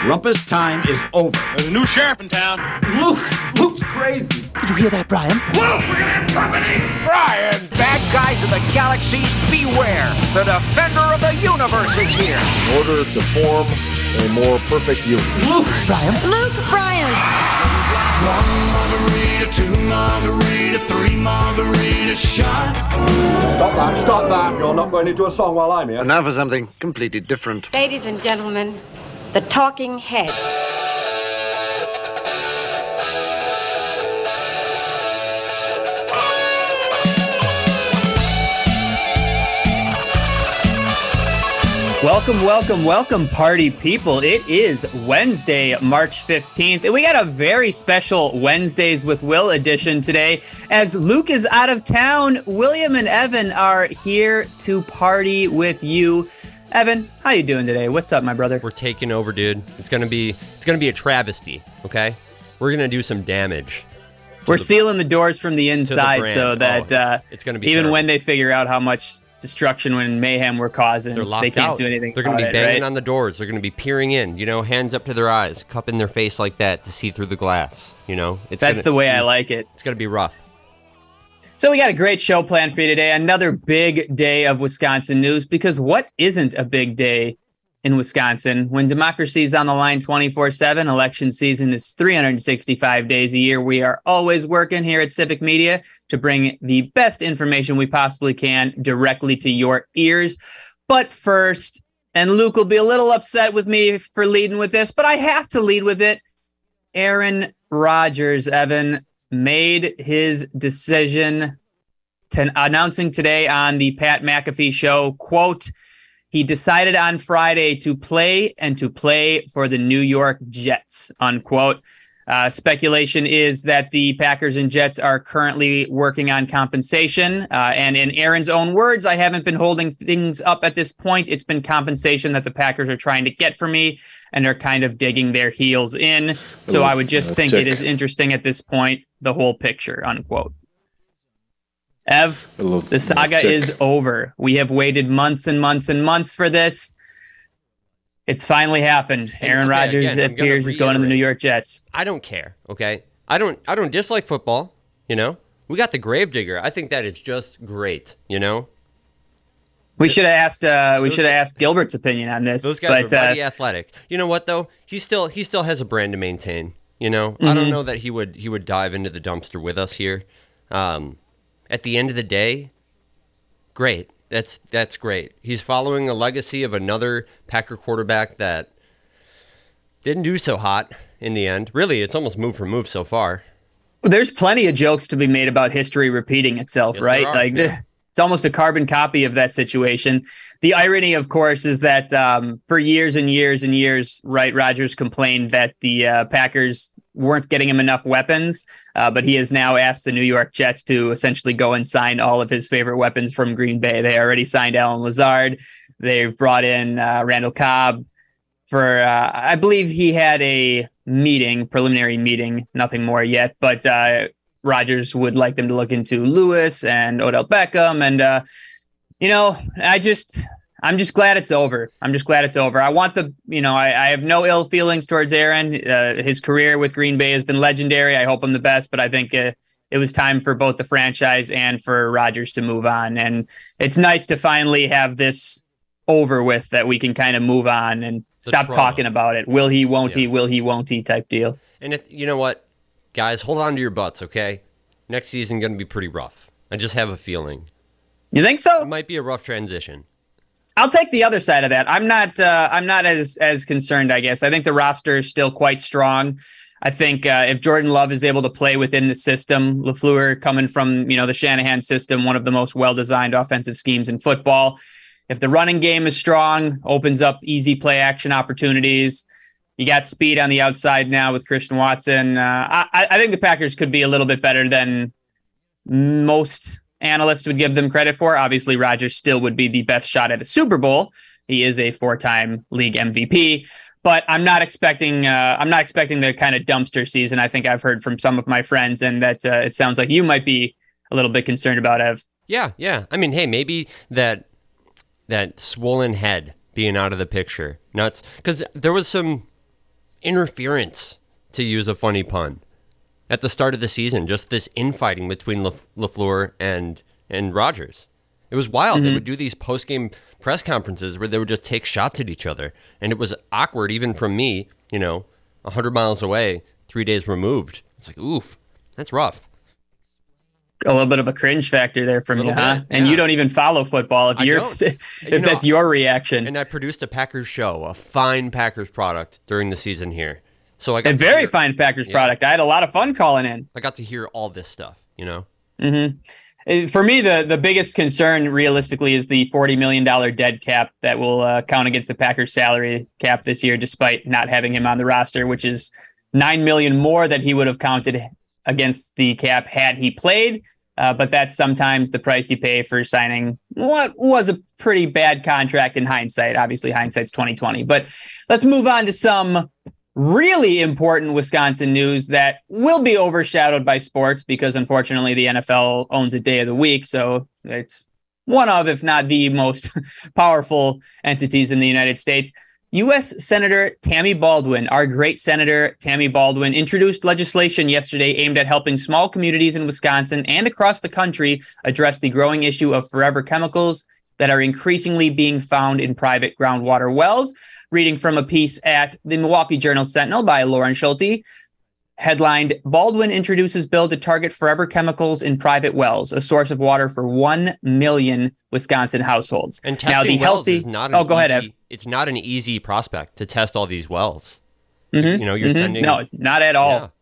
Rumpus time is over. There's a new sheriff in town. Luke's crazy. Did you hear that, Brian? Luke, we're gonna have company! Brian! Bad guys of the galaxies, beware! The defender of the universe is here! In order to form a more perfect union. Brian? Luke Bryant! 1 margarita, 2 margarita, 3 margarita shot. Stop that. You're not going into a song while I'm here. And now for something completely different. Ladies and gentlemen, the Talking Heads. Welcome, party people. It is Wednesday, March 15th, and we got a very special Wednesdays with Will edition today. As Luke is out of town, William and Evan are here to party with you. Evan, how you doing today? What's up, my brother? We're taking over, dude. It's gonna be a travesty, okay? We're gonna do some damage. We're sealing the doors from the inside so that it's gonna be even terrible. when they figure out how much destruction and mayhem we're causing, they can't do anything. They're going to be banging right? on the doors. They're going to be peering in, hands up to their eyes, cupping their face like that to see through the glass. That's the way I like it. It's going to be rough. So we got a great show planned for you today. Another big day of Wisconsin news, because what isn't a big day in Wisconsin when democracy is on the line 24/7? Election season is 365 days a year. We are always working here at Civic Media to bring the best information we possibly can directly to your ears. But first, and Luke will be a little upset with me for leading with this, but I have to lead with it. Aaron Rodgers, Evan, made his decision announcing today on the Pat McAfee show, quote, he decided on Friday to play for the New York Jets, unquote. Speculation is that the Packers and Jets are currently working on compensation. And in Aaron's own words, I haven't been holding things up at this point. It's been compensation that the Packers are trying to get for me, and they're kind of digging their heels in. So I would just think it is interesting at this point, the whole picture, unquote. Ev, the saga is over. We have waited months and months and months for this. It's finally happened. Aaron Rodgers appears is going to the New York Jets. I don't care, okay? I don't dislike football, We got the Gravedigger. I think that is just great, We should have asked Gilbert's opinion on this. Those guys are mighty athletic. You know what though? He still has a brand to maintain, Mm-hmm. I don't know that he would dive into the dumpster with us here. At the end of the day, great. That's great. He's following a legacy of another Packer quarterback that didn't do so hot in the end. Really, it's almost move for move so far. There's plenty of jokes to be made about history repeating itself, right? It's almost a carbon copy of that situation. The irony, of course, is that for years and years and years, right, Rodgers complained that the Packers weren't getting him enough weapons, but he has now asked the New York Jets to essentially go and sign all of his favorite weapons from Green Bay. They already signed Allen Lazard. They've brought in Randall Cobb for, I believe he had a preliminary meeting, nothing more yet, but Rodgers would like them to look into Lewis and Odell Beckham. And, I'm just glad it's over. I want I have no ill feelings towards Aaron. His career with Green Bay has been legendary. I hope him the best, but I think it was time for both the franchise and for Rodgers to move on. And it's nice to finally have this over with, that we can kind of move on and stop talking about it. Will he, won't he, will he, won't he type deal. And you know what, guys, hold on to your butts, okay? Next season going to be pretty rough. I just have a feeling. You think so? It might be a rough transition. I'll take the other side of that. I'm not as concerned, I guess. I think the roster is still quite strong. I think if Jordan Love is able to play within the system, LaFleur coming from, the Shanahan system, one of the most well-designed offensive schemes in football. If the running game is strong, opens up easy play action opportunities. You got speed on the outside now with Christian Watson. I think the Packers could be a little bit better than most analysts would give them credit for. Obviously, Rodgers still would be the best shot at a Super Bowl. He is a 4-time league MVP, but I'm not expecting the kind of dumpster season I think I've heard from some of my friends, and that it sounds like you might be a little bit concerned about, Ev. Yeah. I mean, hey, maybe that swollen head being out of the picture. Nuts. Because there was some interference, to use a funny pun, at the start of the season. Just this infighting between LaFleur and Rodgers. It was wild. They would do these post-game press conferences where they would just take shots at each other. And it was awkward even from me, 100 miles away, 3 days removed. It's like, oof, that's rough. A little bit of a cringe factor there from you, huh? And you don't even follow football if that's your reaction. And I produced a Packers show, a fine Packers product during the season here. So I got a very fine Packers product. I had a lot of fun calling in. I got to hear all this stuff, For me, the biggest concern realistically is the $40 million dead cap that will count against the Packers salary cap this year, despite not having him on the roster, which is $9 million more that he would have counted against the cap had he played. But that's sometimes the price you pay for signing what was a pretty bad contract in hindsight. Obviously, hindsight's 2020. But let's move on to some really important Wisconsin news that will be overshadowed by sports because, unfortunately, the NFL owns a day of the week. So it's one of, if not the most powerful entities in the United States. U.S. Senator Tammy Baldwin, our great Senator Tammy Baldwin, introduced legislation yesterday aimed at helping small communities in Wisconsin and across the country address the growing issue of forever chemicals that are increasingly being found in private groundwater wells. Reading from a piece at the Milwaukee Journal-Sentinel by Lauren Schulte, headlined, Baldwin introduces bill to target forever chemicals in private wells, a source of water for 1 million Wisconsin households. And testing wells is not an go ahead, Ev. It's not an easy prospect to test all these wells. You're sending... No, not at all. Yeah.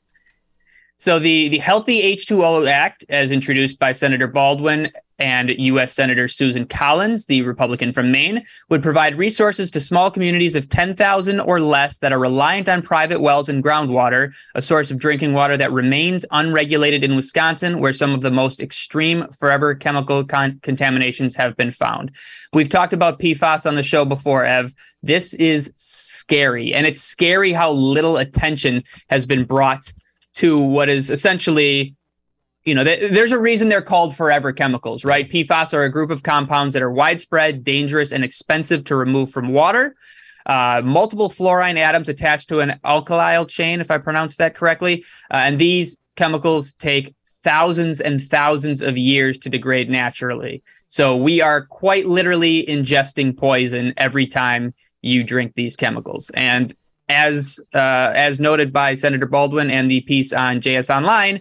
So the Healthy H2O Act, as introduced by Senator Baldwin and U.S. Senator Susan Collins, the Republican from Maine, would provide resources to small communities of 10,000 or less that are reliant on private wells and groundwater, a source of drinking water that remains unregulated in Wisconsin, where some of the most extreme forever chemical contaminations have been found. We've talked about PFAS on the show before, Ev. This is scary, and it's scary how little attention has been brought to what is essentially, there's a reason they're called forever chemicals, right? PFAS are a group of compounds that are widespread, dangerous, and expensive to remove from water. Multiple fluorine atoms attached to an alkyl chain, if I pronounced that correctly. And these chemicals take thousands and thousands of years to degrade naturally. So we are quite literally ingesting poison every time you drink these chemicals. And as noted by Senator Baldwin and the piece on JS Online,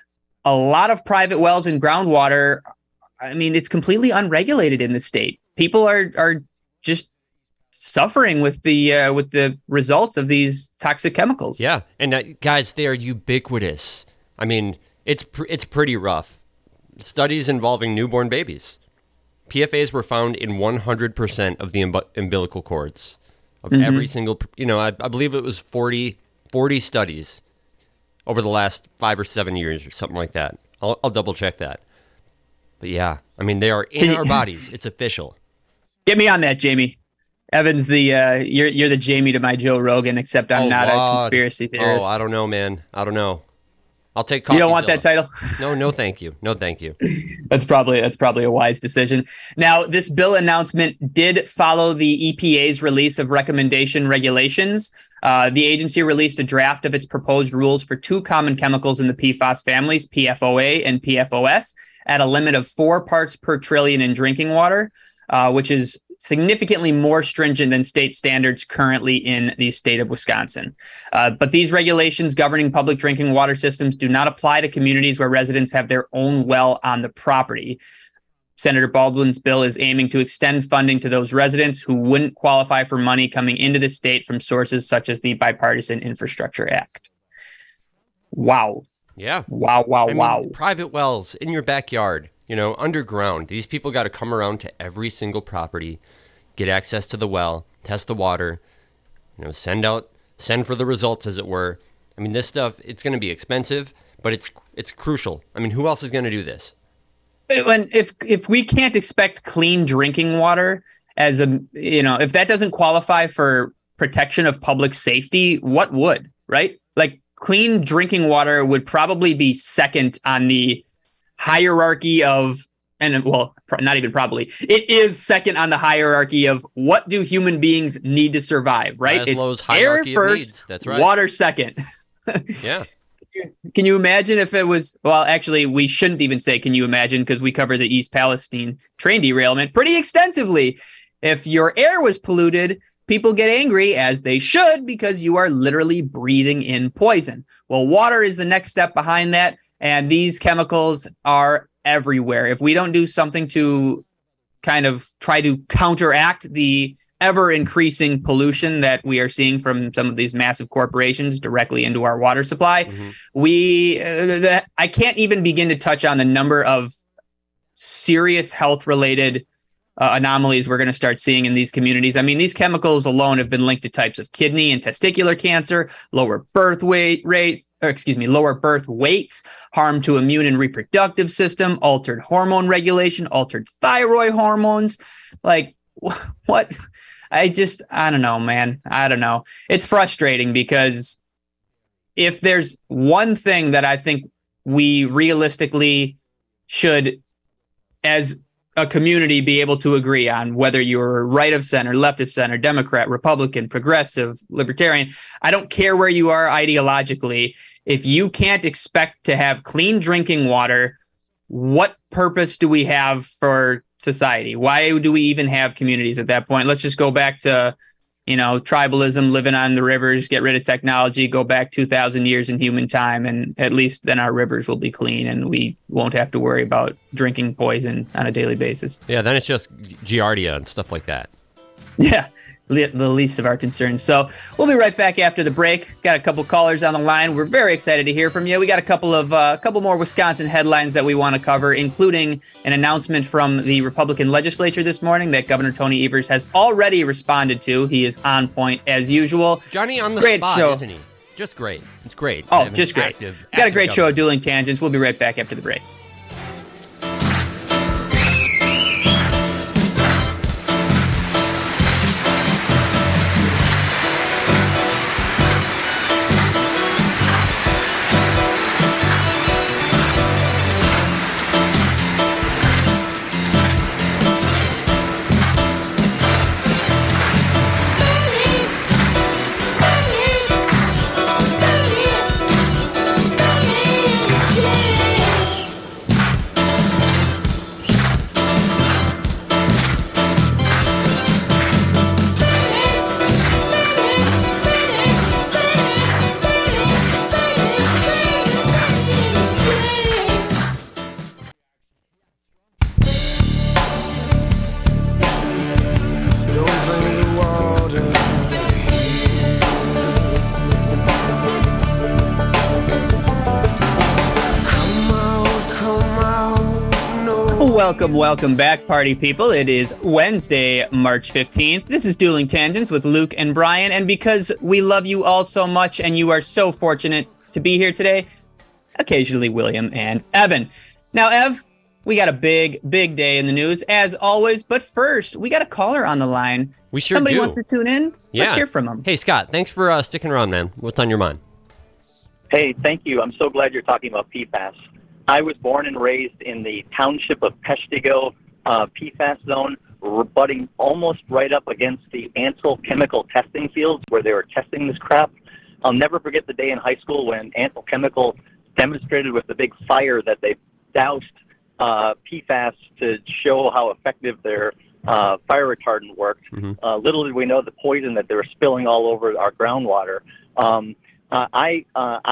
a lot of private wells and groundwater, it's completely unregulated in the state. People are just suffering with the results of these toxic chemicals. Yeah, and guys, they are ubiquitous. It's pretty rough. Studies involving newborn babies. PFAS were found in 100% of the umbilical cords of every single, I believe it was 40 studies over the last 5 or 7 years or something like that. I'll double check that. But yeah, they are in our bodies. It's official. Get me on that, Jamie. Evan's you're the Jamie to my Joe Rogan, except I'm not a conspiracy theorist. Oh, I don't know, man. I don't know. I'll take coffee. You don't want that title? No, thank you. No, thank you. That's probably a wise decision. Now, this bill announcement did follow the EPA's release of recommendation regulations. The agency released a draft of its proposed rules for 2 common chemicals in the PFAS families, PFOA and PFOS, at a limit of 4 parts per trillion in drinking water, which is significantly more stringent than state standards currently in the state of Wisconsin. But these regulations governing public drinking water systems do not apply to communities where residents have their own well on the property. Senator Baldwin's bill is aiming to extend funding to those residents who wouldn't qualify for money coming into the state from sources such as the Bipartisan Infrastructure Act. Wow. Yeah. Wow. Private wells in your backyard. Underground. These people got to come around to every single property, get access to the well, test the water, send for the results, as it were. This stuff, it's going to be expensive, but it's crucial. Who else is going to do this? And if we can't expect clean drinking water as if that doesn't qualify for protection of public safety, what would, right? Like, clean drinking water would probably be second on the hierarchy of and well, not even probably, it is second on the hierarchy of what do human beings need to survive, right? It's air first, that's right. Water second. Yeah. Can you imagine if it was, well, actually, we shouldn't even say, can you imagine, because we cover the East Palestine train derailment pretty extensively. If your air was polluted, people get angry, as they should, because you are literally breathing in poison. Well, water is the next step behind that, and these chemicals are everywhere. If we don't do something to kind of try to counteract the ever-increasing pollution that we are seeing from some of these massive corporations directly into our water supply, I can't even begin to touch on the number of serious health-related anomalies we're going to start seeing in these communities. I mean, these chemicals alone have been linked to types of kidney and testicular cancer, lower birth weights, harm to immune and reproductive system, altered hormone regulation, altered thyroid hormones. Like, what? I don't know, man. I don't know. It's frustrating because if there's one thing that I think we realistically should, as a community, be able to agree on, whether you're right of center, left of center, Democrat, Republican, progressive, libertarian, I don't care where you are ideologically. If you can't expect to have clean drinking water, what purpose do we have for society? Why do we even have communities at that point? Let's just go back to, tribalism, living on the rivers, get rid of technology, go back 2,000 years in human time, and at least then our rivers will be clean and we won't have to worry about drinking poison on a daily basis. Yeah, then it's just Giardia and stuff like that. Yeah, the least of our concerns. So we'll be right back after the break. Got a couple callers on the line. We're very excited to hear from you. We got a couple more Wisconsin headlines that we want to cover, including an announcement from the Republican legislature this morning that Governor Tony Evers has already responded to. He is on point as usual. Johnny on the great spot, show. Isn't he? Just great. It's great. Oh, just great. Got a great show of Dueling Tangents. We'll be right back after the break. Welcome back, party people. It is Wednesday, March 15th. This is Dueling Tangents with Luke and Brian, and because we love you all so much and you are so fortunate to be here today, occasionally William and Evan. Now, Ev, we got a big day in the news, as always, but first, we got a caller on the line. We sure Somebody do. wants to tune in? Yeah. Let's hear from him. Hey, Scott, thanks for sticking around, man. What's on your mind? Hey, thank you. I'm so glad you're talking about PFAS. I was born and raised in the township of Peshtigo PFAS zone, butting almost right up against the Ansel chemical testing fields where they were testing this crap. I'll never forget the day in high school when Ansel Chemical demonstrated with the big fire that they doused PFAS to show how effective their fire retardant worked. Mm-hmm. Little did we know the poison that they were spilling all over our groundwater. I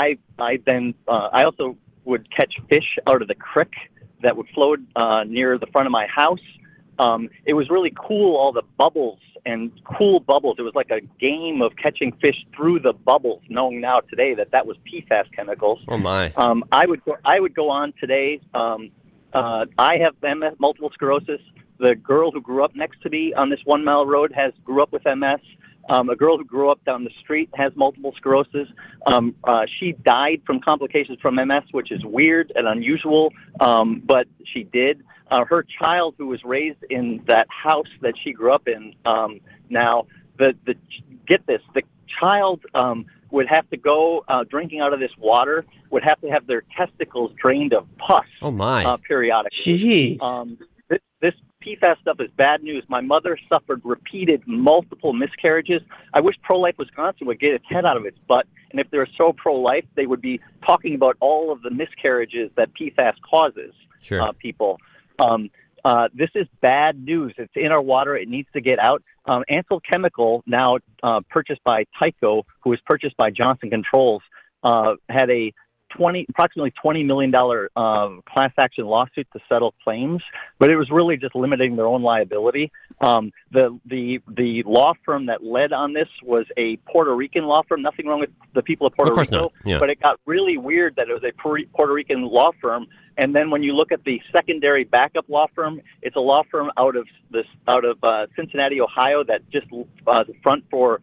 also would catch fish out of the creek that would float near the front of my house. It was really cool, all the bubbles and cool bubbles. It was like a game of catching fish through the bubbles, knowing now today that was PFAS chemicals. Oh, my. I would go on today. I have MS, multiple sclerosis. The girl who grew up next to me on this 1 mile road grew up with MS. A girl who grew up down the street has multiple sclerosis. She died from complications from MS, which is weird and unusual, but she did. Her child, who was raised in that house that she grew up in, get this, the child would have to go drinking out of this water, would have to have their testicles drained of pus. Oh, my. Periodically. Jeez. This PFAS stuff is bad news. My mother suffered multiple miscarriages. I wish Pro-Life Wisconsin would get its head out of its butt, and if they're so pro-life, they would be talking about all of the miscarriages that PFAS causes people. This is bad news. It's in our water. It needs to get out. Ansell Chemical, now purchased by Tyco, who was purchased by Johnson Controls, had a approximately $20 million class action lawsuit to settle claims, but it was really just limiting their own liability. The law firm that led on this was a Puerto Rican law firm. Nothing wrong with the people of Puerto Rico, but it got really weird that it was a Puerto Rican law firm. And then when you look at the secondary backup law firm, it's a law firm out of Cincinnati, Ohio, that just front for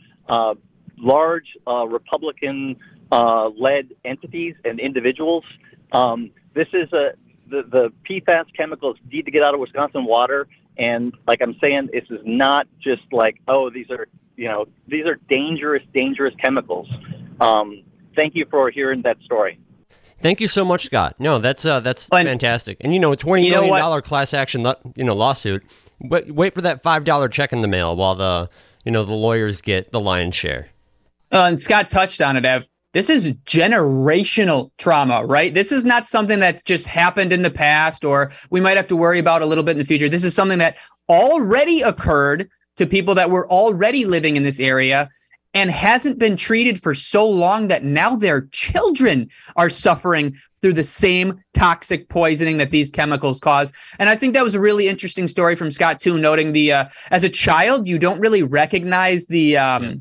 large Republican led entities and individuals. This is the PFAS chemicals need to get out of Wisconsin water. And like I'm saying, this is not just like, oh, these are dangerous chemicals. Thank you for hearing that story. Thank you so much, Scott. No, that's fantastic. And $20 million class action lawsuit. Wait for that $5 check in the mail while the lawyers get the lion's share. And Scott touched on it, Ev. This is generational trauma, right? This is not something that's just happened in the past or we might have to worry about a little bit in the future. This is something that already occurred to people that were already living in this area and hasn't been treated for so long that now their children are suffering through the same toxic poisoning that these chemicals cause. And I think that was a really interesting story from Scott, too, noting as a child, you don't really recognize the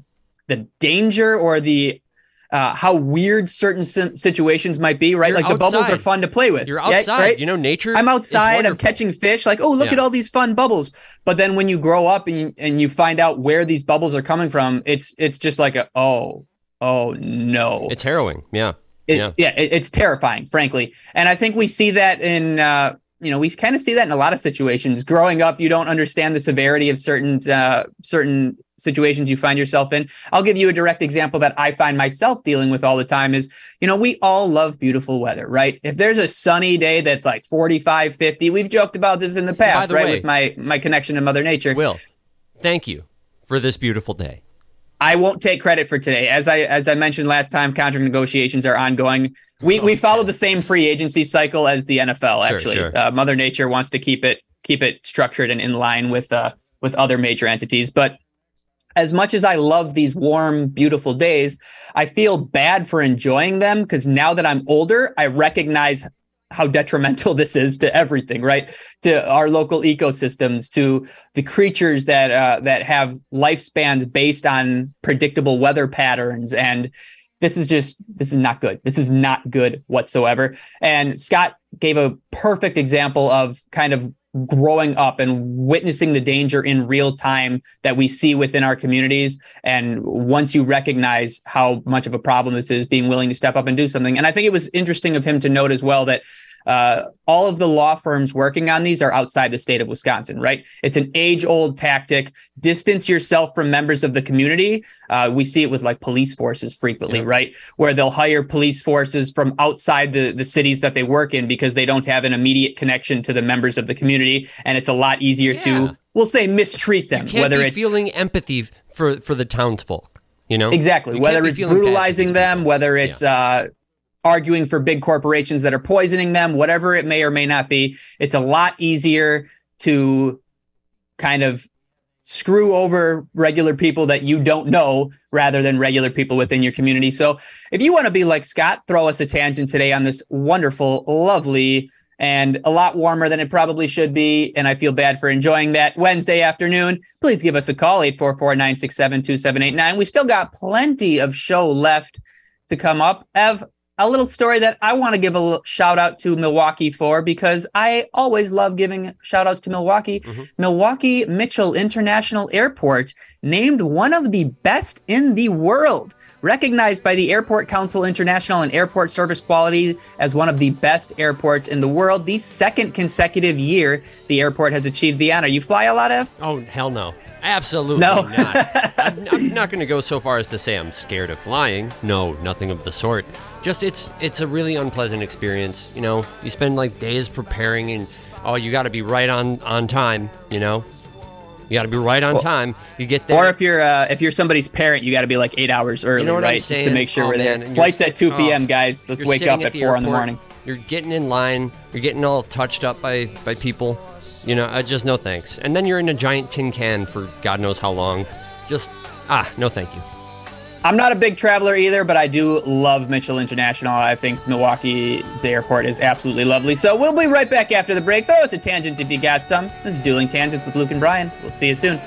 danger or the how weird certain situations might be, right? You're like the outside. Bubbles are fun to play with. You're outside, right? Nature. I'm outside, I'm catching fish, like, oh, look at all these fun bubbles. But then when you grow up and you find out where these bubbles are coming from, it's just like oh no. It's harrowing. Yeah. It's terrifying, frankly. And I think we see that in we kind of see that in a lot of situations. Growing up, you don't understand the severity of certain situations you find yourself in. I'll give you a direct example that I find myself dealing with all the time is, we all love beautiful weather, right? If there's a sunny day that's like 45, 50, we've joked about this in the past, right? With my connection to Mother Nature. Will, thank you for this beautiful day. I won't take credit for today. As I mentioned last time, contract negotiations are ongoing. We follow the same free agency cycle as the NFL, actually. Sure. Mother Nature wants to keep it structured and in line with other major entities. But as much as I love these warm, beautiful days, I feel bad for enjoying them because now that I'm older, I recognize how detrimental this is to everything, right? To our local ecosystems, to the creatures that have lifespans based on predictable weather patterns. And this is not good. This is not good whatsoever. And Scott gave a perfect example of kind of growing up and witnessing the danger in real time that we see within our communities. And once you recognize how much of a problem this is, being willing to step up and do something. And I think it was interesting of him to note as well that all of the law firms working on these are outside the state of Wisconsin, right? It's an age-old tactic. Distance yourself from members of the community. We see it with like police forces frequently, right? Where they'll hire police forces from outside the cities that they work in because they don't have an immediate connection to the members of the community. And it's a lot easier to, we'll say, mistreat them. You can't whether be it's feeling empathy for the townsfolk, Exactly. Whether it's brutalizing them, whether it's arguing for big corporations that are poisoning them, whatever it may or may not be, it's a lot easier to kind of screw over regular people that you don't know rather than regular people within your community. So if you want to be like Scott, throw us a tangent today on this wonderful, lovely, and a lot warmer than it probably should be, and I feel bad for enjoying that Wednesday afternoon, please give us a call, 844-967-2789. We still got plenty of show left to come up. Ev, a little story that I want to give a little shout out to Milwaukee for, because I always love giving shout outs to Milwaukee. Milwaukee Mitchell International Airport named one of the best in the world, recognized by the Airport Council International and Airport Service Quality as one of the best airports in the world. The second consecutive year the airport has achieved the honor. You fly a lot, Ev? Oh, hell no. Absolutely No. not. I'm not going to go so far as to say I'm scared of flying. No, nothing of the sort. Just it's a really unpleasant experience. You know, you spend like days preparing, and you got to be right on time. You know, you got to be right on time. You get there, or if you're somebody's parent, you got to be like 8 hours early, you know what right? I'm saying? Just to make sure we're there. Man, Flight's at 2 p.m., guys. Let's wake up at 4 in the morning. You're getting in line. You're getting all touched up by people. You know, just no thanks. And then you're in a giant tin can for God knows how long. Just, no thank you. I'm not a big traveler either, but I do love Mitchell International. I think Milwaukee's airport is absolutely lovely. So we'll be right back after the break. Throw us a tangent if you got some. This is Dueling Tangents with Luke and Brian. We'll see you soon.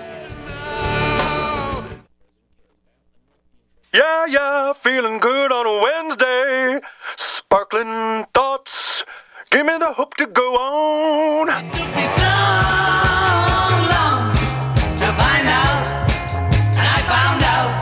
Yeah, feeling good on a Wednesday. Sparkling thoughts. Give me the hope to go on. It took me so long to find out, and I found out.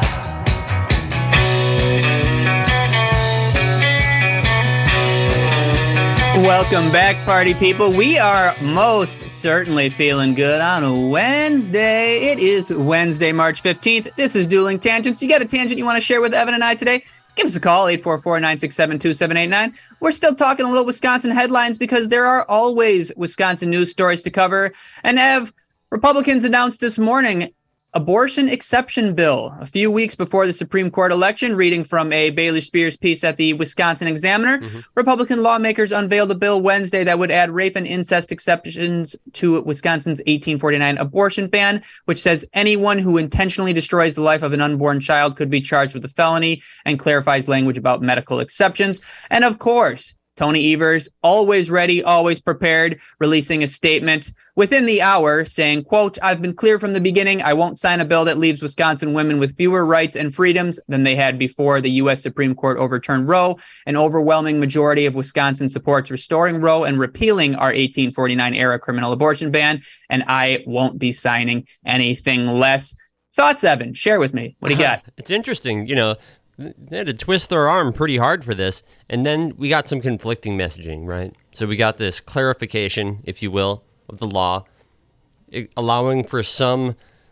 Welcome back, party people. We are most certainly feeling good on a Wednesday. It is Wednesday, March 15th. This is Dueling Tangents. You got a tangent you want to share with Evan and I today? Give us a call, 844-967-2789. We're still talking a little Wisconsin headlines because there are always Wisconsin news stories to cover. And Ev, Republicans announced this morning abortion exception bill a few weeks before the Supreme Court election. Reading from a Bailey Spears piece at the Wisconsin Examiner, Republican lawmakers unveiled a bill Wednesday that would add rape and incest exceptions to Wisconsin's 1849 abortion ban, which says anyone who intentionally destroys the life of an unborn child could be charged with a felony, and clarifies language about medical exceptions. And of course, Tony Evers, always ready, always prepared, releasing a statement within the hour saying, quote, "I've been clear from the beginning, I won't sign a bill that leaves Wisconsin women with fewer rights and freedoms than they had before the U.S. Supreme Court overturned Roe. An overwhelming majority of Wisconsin supports restoring Roe and repealing our 1849-era criminal abortion ban, and I won't be signing anything less." Thoughts, Evan? Share with me. What do you got? It's interesting, you know. They had to twist their arm pretty hard for this. And then we got some conflicting messaging, right? So we got this clarification, if you will, of the law, allowing for some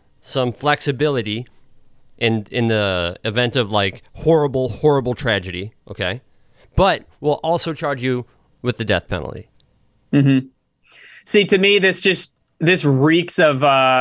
flexibility in the event of like horrible tragedy, okay? But we'll also charge you with the death penalty. Mm-hmm. See, to me, this reeks of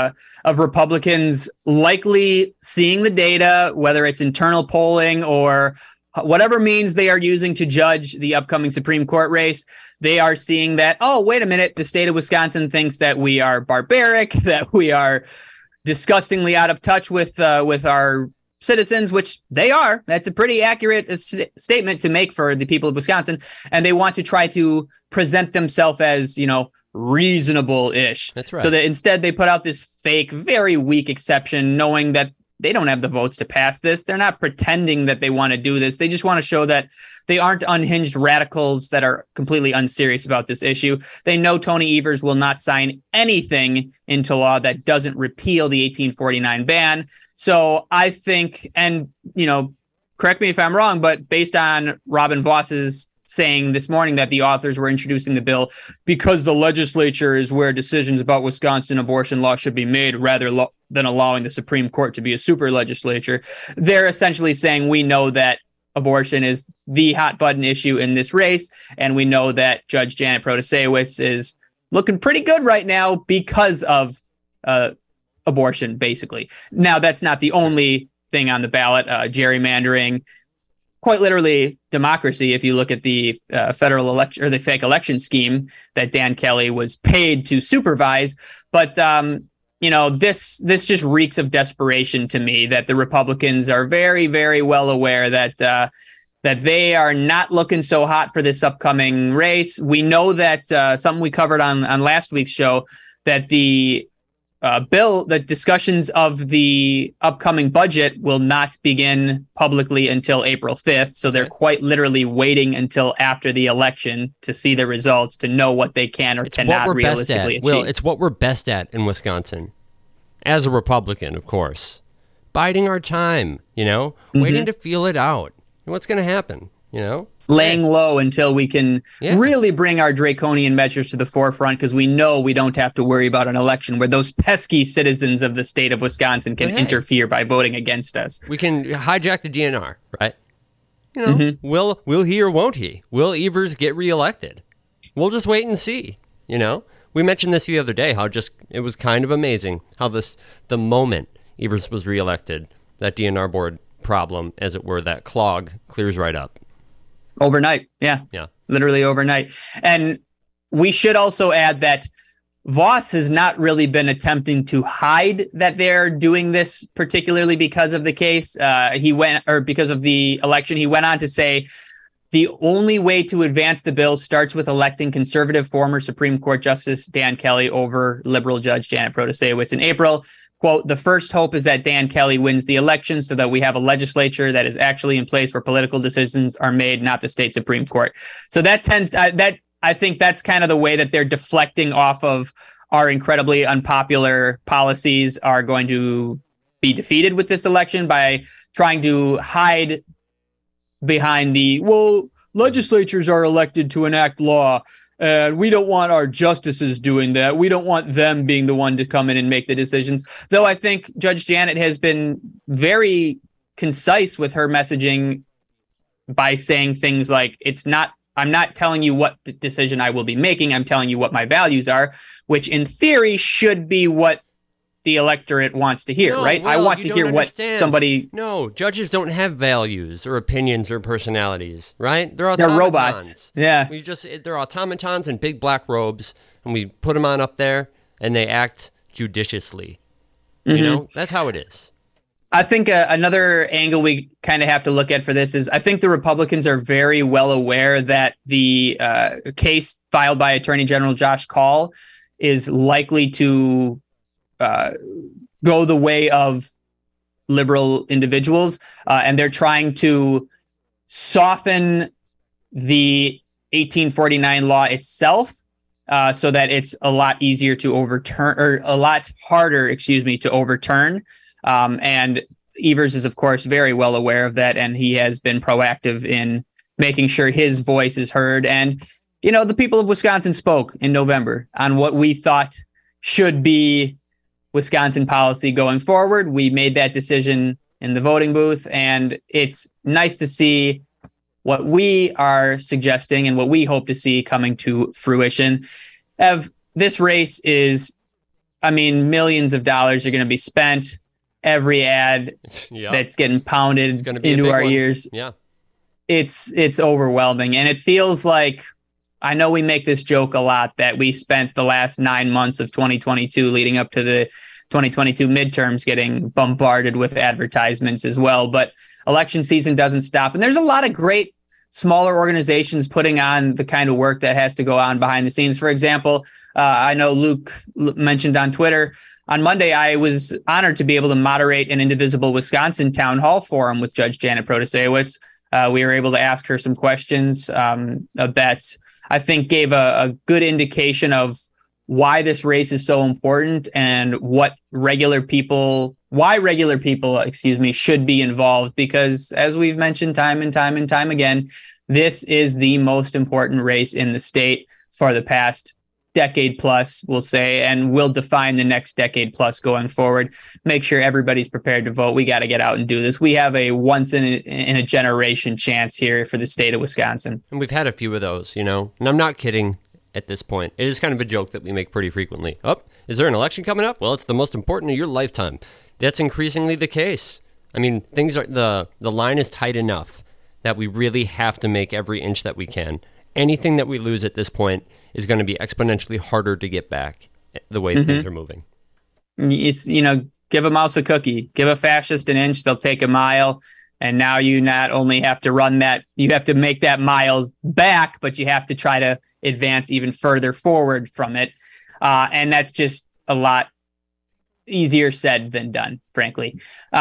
Republicans likely seeing the data, whether it's internal polling or whatever means they are using to judge the upcoming Supreme Court race. They are seeing that, oh, wait a minute, the state of Wisconsin thinks that we are barbaric, that we are disgustingly out of touch with our citizens, which they are. That's a pretty accurate statement to make for the people of Wisconsin. And they want to try to present themselves as, reasonable-ish. That's right. So that instead they put out this fake, very weak exception, knowing that they don't have the votes to pass this. They're not pretending that they want to do this. They just want to show that they aren't unhinged radicals that are completely unserious about this issue. They know Tony Evers will not sign anything into law that doesn't repeal the 1849 ban. So I think, and, correct me if I'm wrong, but based on Robin Voss's saying this morning that the authors were introducing the bill because the legislature is where decisions about Wisconsin abortion law should be made rather than allowing the Supreme Court to be a super legislature. They're essentially saying we know that abortion is the hot button issue in this race, and we know that Judge Janet Protasewicz is looking pretty good right now because of abortion, basically. Now, that's not the only thing on the ballot. Gerrymandering, quite literally democracy, if you look at the federal election or the fake election scheme that Dan Kelly was paid to supervise. But, this just reeks of desperation to me, that the Republicans are very, very well aware that they are not looking so hot for this upcoming race. We know that something we covered on last week's show, that the bill, the discussions of the upcoming budget will not begin publicly until April 5th. So they're quite literally waiting until after the election to see the results, to know what they can or cannot realistically achieve. Will, it's what we're best at in Wisconsin. As a Republican, of course. Biding our time, waiting to feel it out. And what's going to happen, Laying low until we can really bring our draconian measures to the forefront, because we know we don't have to worry about an election where those pesky citizens of the state of Wisconsin can interfere by voting against us. We can hijack the DNR, right? Will he or won't he? Will Evers get reelected? We'll just wait and see, We mentioned this the other day, how it was kind of amazing how the moment Evers was reelected, that DNR board problem, as it were, that clog clears right up. Overnight. Yeah. Literally overnight. And we should also add that Vos has not really been attempting to hide that they're doing this, particularly because of the case. Because of the election. He went on to say, the only way to advance the bill starts with electing conservative former Supreme Court Justice Dan Kelly over liberal Judge Janet Protasiewicz in April. Quote, the first hope is that Dan Kelly wins the election so that we have a legislature that is actually in place where political decisions are made, not the state Supreme Court. So I think that's kind of the way that they're deflecting off of our incredibly unpopular policies are going to be defeated with this election, by trying to hide behind legislatures are elected to enact law. And we don't want our justices doing that. We don't want them being the one to come in and make the decisions. Though I think Judge Janet has been very concise with her messaging by saying things like, I'm not telling you what decision I will be making. I'm telling you what my values are, which in theory should be what the electorate wants to hear, right? I want to hear what somebody... No, judges don't have values or opinions or personalities, right? They're robots. Yeah. They're automatons in big black robes, and we put them on up there, and they act judiciously. That's how it is. I think another angle we kind of have to look at for this is, I think the Republicans are very well aware that the case filed by Attorney General Josh Kaul is likely to go the way of liberal individuals, and they're trying to soften the 1849 law itself so that it's a lot easier to overturn, or a lot harder, to overturn. And Evers is, of course, very well aware of that, and he has been proactive in making sure his voice is heard. And, the people of Wisconsin spoke in November on what we thought should be Wisconsin policy going forward. We made that decision in the voting booth, and it's nice to see what we are suggesting and what we hope to see coming to fruition. This race is, millions of dollars are going to be spent. Every ad that's getting pounded into our ears. Yeah. It's overwhelming. And it feels like, I know we make this joke a lot that we spent the last 9 months of 2022 leading up to the 2022 midterms getting bombarded with advertisements as well. But election season doesn't stop. And there's a lot of great smaller organizations putting on the kind of work that has to go on behind the scenes. For example, I know Luke mentioned on Twitter, on Monday, I was honored to be able to moderate an Indivisible Wisconsin town hall forum with Judge Janet Protasiewicz. We were able to ask her some questions that I think gave a good indication of why this race is so important and why regular people, should be involved. Because as we've mentioned time and time again, this is the most important race in the state for the past decade plus, we'll say, and will define the next decade plus going forward. Make sure everybody's prepared to vote. We got to get out and do this. We have a once in a generation chance here for the state of Wisconsin. And we've had a few of those, and I'm not kidding at this point. It is kind of a joke that we make pretty frequently. Is there an election coming up? Well, it's the most important of your lifetime. That's increasingly the case. Things are, the line is tight enough that we really have to make every inch that we can. Anything that we lose at this point is going to be exponentially harder to get back the way things are moving. It's, give a mouse a cookie, give a fascist an inch, they'll take a mile. And now you not only have to run that, you have to make that mile back, but you have to try to advance even further forward from it. And that's just a lot easier said than done, frankly.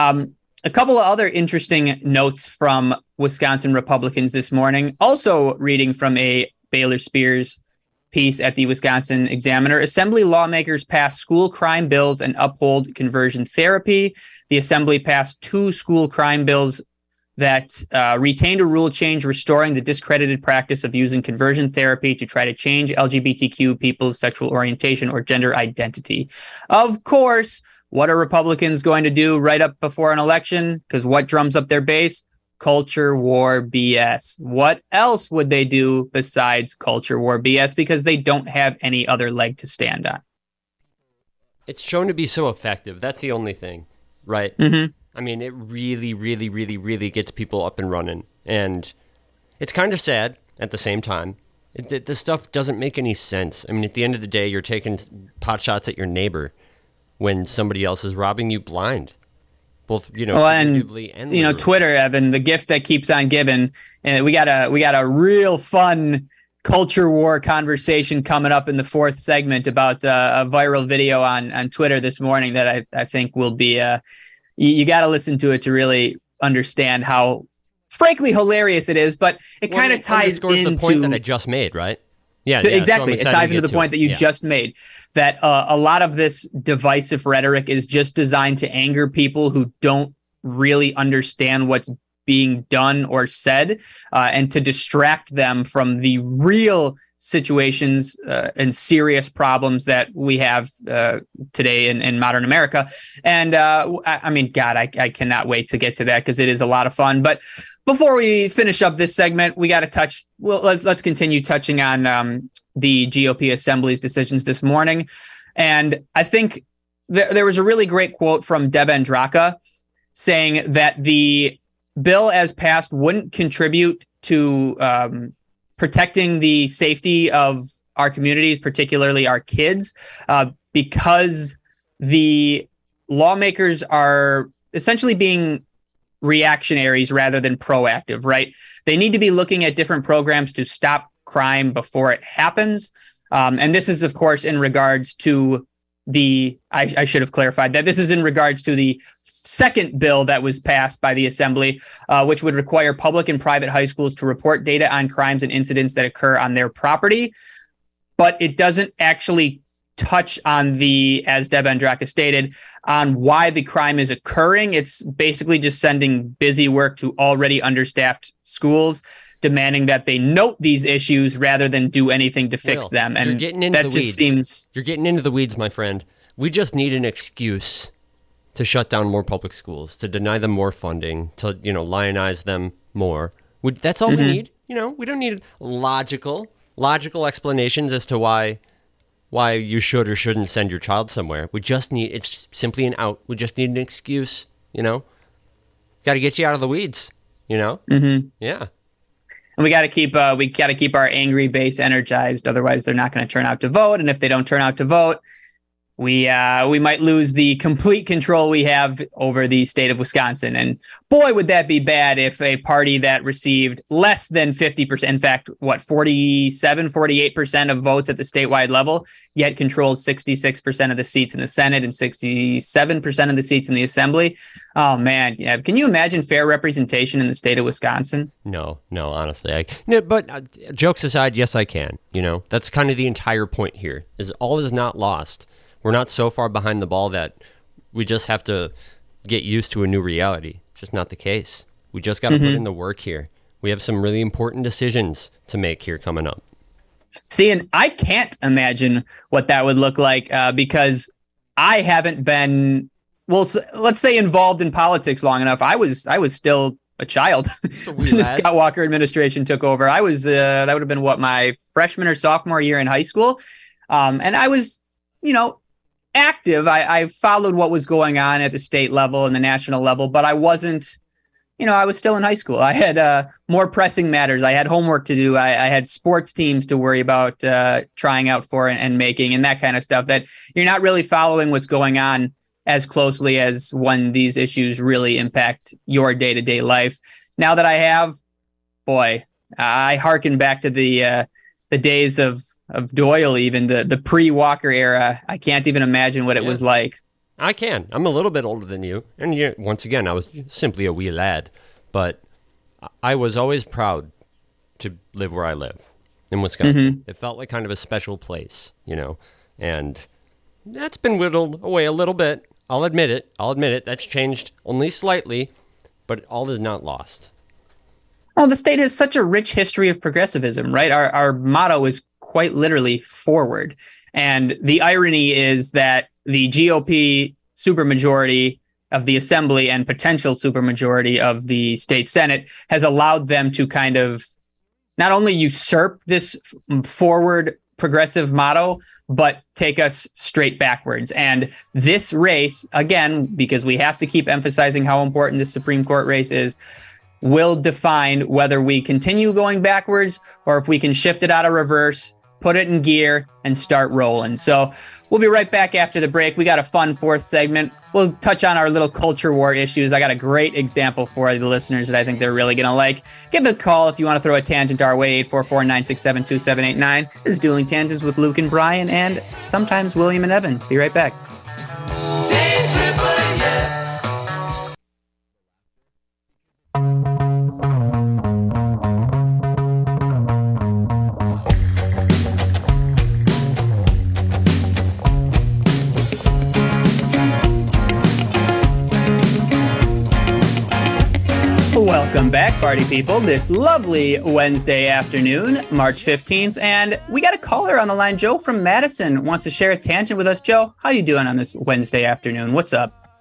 A couple of other interesting notes from Wisconsin Republicans this morning. Also reading from a Baylor Spears piece at the Wisconsin Examiner. Assembly lawmakers pass school crime bills and uphold conversion therapy. The Assembly passed 2 school crime bills that retained a rule change restoring the discredited practice of using conversion therapy to try to change LGBTQ people's sexual orientation or gender identity. Of course, what are Republicans going to do right up before an election? Because what drums up their base? Culture war BS. What else would they do besides culture war BS? Because they don't have any other leg to stand on. It's shown to be so effective. That's the only thing, right? Mm-hmm. I mean, it really, really, really, really gets people up and running. And it's kind of sad at the same time. This stuff doesn't make any sense. I mean, at the end of the day, you're taking pot shots at your neighbor when somebody else is robbing you blind. Both, figuratively and literally. Twitter, Evan, the gift that keeps on giving. And we got a real fun culture war conversation coming up in the 4th segment about a viral video on Twitter this morning that I think will be you got to listen to it to really understand how frankly hilarious it is, but it kind of ties into the point that I just made, right? Yeah, exactly. It ties into the point that you just made, that a lot of this divisive rhetoric is just designed to anger people who don't really understand what's being done or said, and to distract them from the real situations and serious problems that we have today in modern America. And I mean, God, I cannot wait to get to that because it is a lot of fun. But before we finish up this segment, we got to touch. Well, let's continue touching on the GOP Assembly's decisions this morning. And I think there was a really great quote from Deb Andraka saying that the bill as passed wouldn't contribute to protecting the safety of our communities, particularly our kids, because the lawmakers are essentially being reactionaries rather than proactive, right? They need to be looking at different programs to stop crime before it happens. And this is, of course, in regards to I should have clarified that this is in regards to the second bill that was passed by the Assembly, which would require public and private high schools to report data on crimes and incidents that occur on their property. But it doesn't actually touch on as Deb Andraka stated, on why the crime is occurring. It's basically just sending busy work to already understaffed schools, demanding that they note these issues rather than do anything to fix them. And that just seems... You're getting into the weeds, my friend. We just need an excuse to shut down more public schools, to deny them more funding, to, lionize them more. That's all we need. We don't need logical explanations as to why you should or shouldn't send your child somewhere. It's simply an out. We just need an excuse, Got to get you out of the weeds, Mm-hmm. Yeah. And we got to keep our angry base energized. Otherwise, they're not going to turn out to vote. And if they don't turn out to vote, we might lose the complete control we have over the state of Wisconsin. And boy, would that be bad if a party that received less than 50%, in fact, 48% of votes at the statewide level, yet controls 66% of the seats in the Senate and 67% of the seats in the Assembly. Oh, man. Yeah. Can you imagine fair representation in the state of Wisconsin? No, honestly. But jokes aside, yes, I can. That's kind of the entire point here, is all is not lost. We're not so far behind the ball that we just have to get used to a new reality. It's just not the case. We just got to put in the work here. We have some really important decisions to make here coming up. See, and I can't imagine what that would look like because I haven't been, let's say, involved in politics long enough. I was still a child when the Scott Walker administration took over. I was that would have been my freshman or sophomore year in high school, and I was, active. I followed what was going on at the state level and the national level, but I wasn't, I was still in high school. I had more pressing matters. I had homework to do. I had sports teams to worry about trying out for and making and that kind of stuff, that you're not really following what's going on as closely as when these issues really impact your day-to-day life. Now that I have, boy, I hearken back to the days of Doyle, even the pre-Walker era. I can't even imagine what it was like. I can. I'm a little bit older than you. And once again, I was simply a wee lad. But I was always proud to live where I live in Wisconsin. It felt like kind of a special place, and that's been whittled away a little bit. I'll admit it. That's changed only slightly, but all is not lost. Well, the state has such a rich history of progressivism, right? Our motto is quite literally forward. And the irony is that the GOP supermajority of the assembly and potential supermajority of the state Senate has allowed them to kind of not only usurp this forward progressive motto, but take us straight backwards. And this race, again, because we have to keep emphasizing how important this Supreme Court race is, will define whether we continue going backwards or if we can shift it out of reverse, put it in gear, and start rolling. So we'll be right back after the break. We got a fun fourth segment. We'll touch on our little culture war issues. I got a great example for the listeners that I think they're really going to like. Give a call if you want to throw a tangent our way, 844-967-2789. This is Dueling Tangents with Luke and Brian, and sometimes William and Evan. Be right back. Welcome back, party people, this lovely Wednesday afternoon, March 15th, and we got a caller on the line. Joe from Madison wants to share a tangent with us. Joe, how you doing on this Wednesday afternoon? What's up?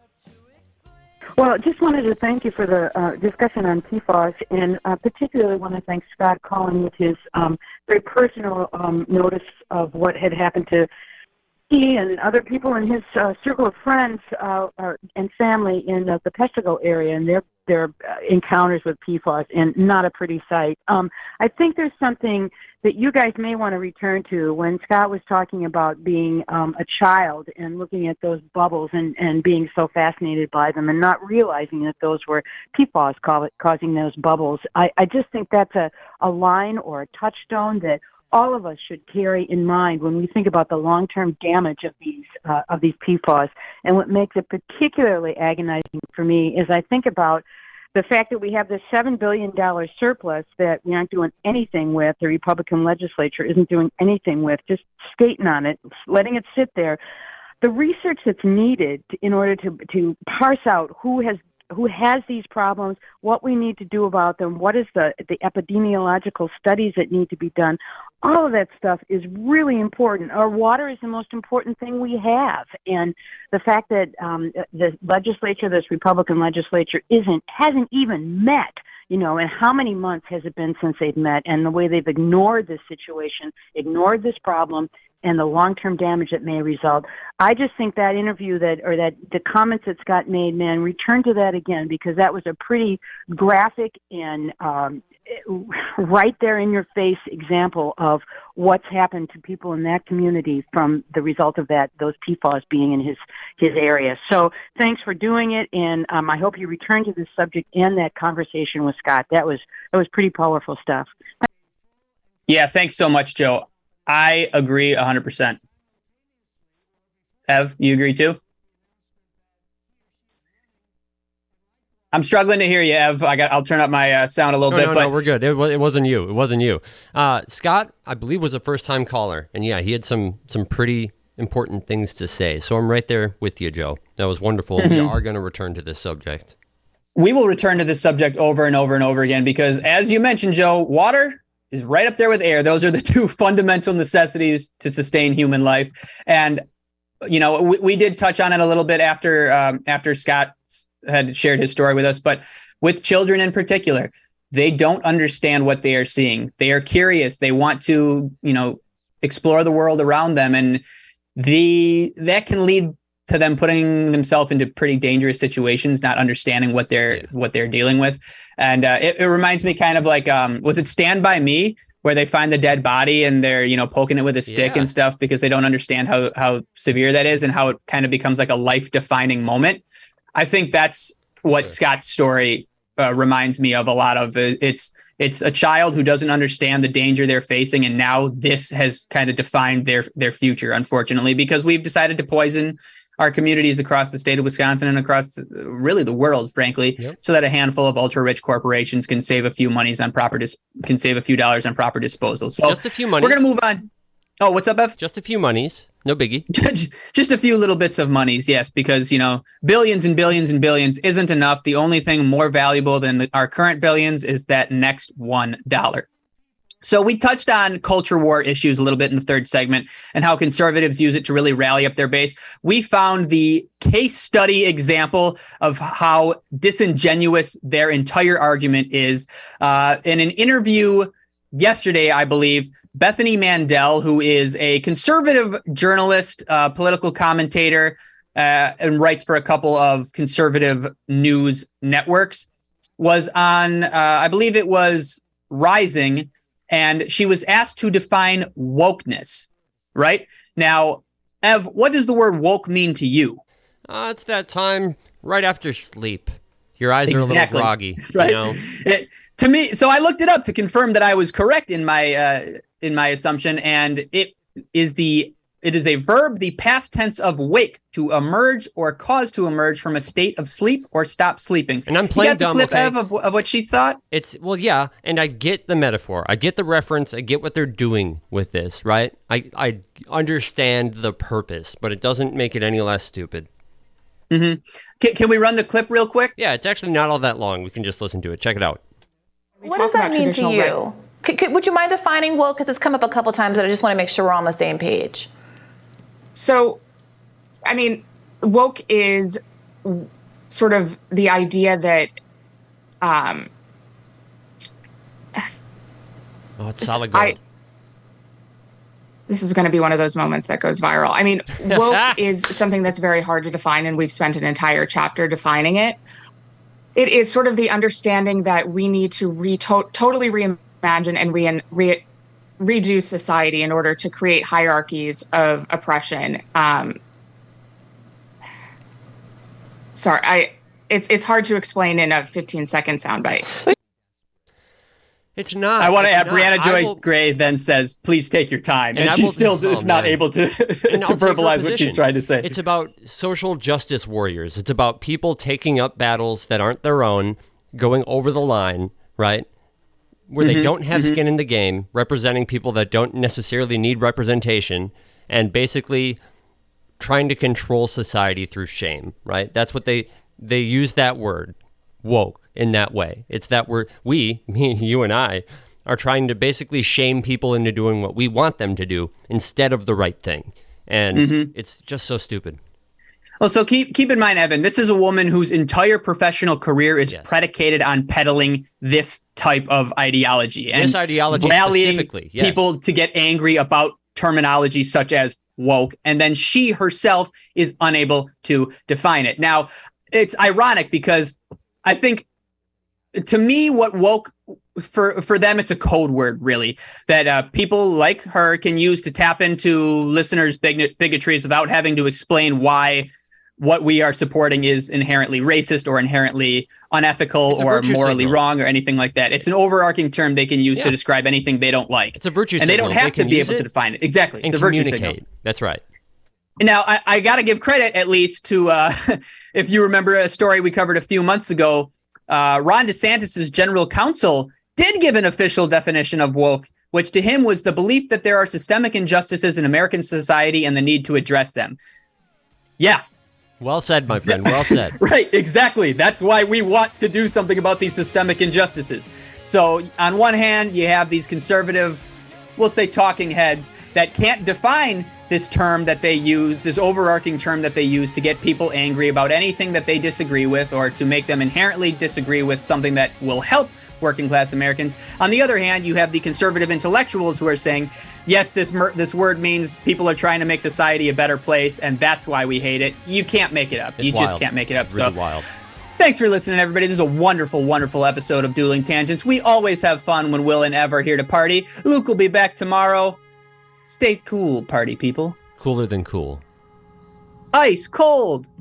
Well, just wanted to thank you for the discussion on PFAS, and particularly want to thank Scott Collin with his very personal notice of what had happened to he and other people in his circle of friends and family in the Peshtigo area and their encounters with PFAS, and not a pretty sight. I think there's something that you guys may want to return to when Scott was talking about being a child and looking at those bubbles and being so fascinated by them and not realizing that those were PFAS causing those bubbles. I just think that's a line or a touchstone that all of us should carry in mind when we think about the long-term damage of these PFAS. And what makes it particularly agonizing for me is I think about the fact that we have this $7 billion surplus that we aren't doing anything with, the Republican legislature isn't doing anything with, just skating on it, letting it sit there. The research that's needed in order to parse out who has these problems, what we need to do about them, what is the epidemiological studies that need to be done. All of that stuff is really important. Our water is the most important thing we have. And the fact that the legislature, this Republican legislature, hasn't even met, and how many months has it been since they've met, and the way they've ignored this situation, ignored this problem, and the long-term damage that may result. I just think that interview the comments that Scott made, man, return to that again, because that was a pretty graphic and right there in your face example of what's happened to people in that community from the result of those PFAS being in his area. So thanks for doing it, and I hope you return to this subject and that conversation with Scott. That was pretty powerful stuff. Yeah, thanks so much, Joe. I agree 100%. Ev, you agree too? I'm struggling to hear you, Ev. I'll turn up my sound a little bit. No, we're good. It wasn't you. It wasn't you. Scott, I believe, was a first-time caller, and yeah, he had some pretty important things to say. So I'm right there with you, Joe. That was wonderful. We are going to return to this subject. We will return to this subject over and over and over again because, as you mentioned, Joe, water is right up there with air. Those are the two fundamental necessities to sustain human life. And, we did touch on it a little bit after Scott had shared his story with us, but with children in particular, they don't understand what they are seeing. They are curious. They want to, explore the world around them. And that can lead to them putting themselves into pretty dangerous situations, not understanding what they're dealing with. And it reminds me kind of like, was it Stand By Me, where they find the dead body and they're, poking it with a stick and stuff because they don't understand how severe that is and how it kind of becomes like a life-defining moment. I think that's what Scott's story reminds me of a lot of. It's a child who doesn't understand the danger they're facing, and now this has kind of defined their future, unfortunately, because we've decided to poison our communities across the state of Wisconsin and across really the world, frankly, so that a handful of ultra-rich corporations can save a few dollars on proper disposal. So just a few monies. We're going to move on. Oh, what's up, Ev? Just a few monies. No biggie. Just a few little bits of monies, yes, because, billions and billions and billions isn't enough. The only thing more valuable than our current billions is that next $1. So we touched on culture war issues a little bit in the third segment and how conservatives use it to really rally up their base. We found the case study example of how disingenuous their entire argument is in an interview yesterday, I believe. Bethany Mandel, who is a conservative journalist, political commentator, and writes for a couple of conservative news networks, was on, I believe it was Rising, and she was asked to define wokeness, right? Now, Ev, what does the word woke mean to you? It's that time right after sleep. Your eyes are a little groggy, right? To me, so I looked it up to confirm that I was correct in my assumption, and it is a verb, the past tense of wake, to emerge or cause to emerge from a state of sleep or stop sleeping. And I'm playing dumb. You got the clip, Ev, of what she thought? Yeah, and I get the metaphor, I get the reference, I get what they're doing with this, right? I understand the purpose, but it doesn't make it any less stupid. Mm-hmm. Can we run the clip real quick? Yeah, it's actually not all that long. We can just listen to it. Check it out. What does that mean to you? Would you mind defining woke? Because it's come up a couple times, and I just want to make sure we're on the same page. So, I mean, woke is sort of the idea that it's solid gold. This is going to be one of those moments that goes viral. I mean, woke is something that's very hard to define, and we've spent an entire chapter defining it. It is sort of the understanding that we need to totally reimagine and redo society in order to create hierarchies of oppression. It's hard to explain in a 15-second soundbite. It's not. I want to add, Brianna Joy Gray then says, please take your time. And she still is not able to verbalize what she's trying to say. It's about social justice warriors. It's about people taking up battles that aren't their own, going over the line, right? Where they don't have skin in the game, representing people that don't necessarily need representation, and basically trying to control society through shame, right? That's what they use that word, woke, in that way. It's that me, you and I, are trying to basically shame people into doing what we want them to do instead of the right thing. And it's just so stupid. Well, so keep in mind, Evan, this is a woman whose entire professional career is predicated on peddling this type of ideology. And this ideology rallying specifically, people to get angry about terminology such as woke. And then she herself is unable to define it. Now, it's ironic because I think, to me, what woke, for them, it's a code word, really, that people like her can use to tap into listeners' bigotries without having to explain why what we are supporting is inherently racist or inherently unethical or morally wrong or anything like that. It's an overarching term they can use to describe anything they don't like. It's a virtue signal. And they don't have to be able to define it. Exactly. It's a virtue signal. That's right. Now, I got to give credit at least to, if you remember a story we covered a few months ago, Ron DeSantis' general counsel did give an official definition of woke, which to him was the belief that there are systemic injustices in American society and the need to address them. Yeah. Well said, my friend. Well said. Right. Exactly. That's why we want to do something about these systemic injustices. So on one hand, you have these conservative, we'll say talking heads that can't define this term that they use, this overarching term that they use to get people angry about anything that they disagree with or to make them inherently disagree with something that will help working class Americans. On the other hand, you have the conservative intellectuals who are saying, yes, this word means people are trying to make society a better place, and that's why we hate it. You can't make it up. It's you wild. Just can't make it up. It's really wild. Thanks for listening, everybody. This is a wonderful, wonderful episode of Dueling Tangents. We always have fun when Will and Ev are here to party. Luke will be back tomorrow. Stay cool, party people. Cooler than cool. Ice cold.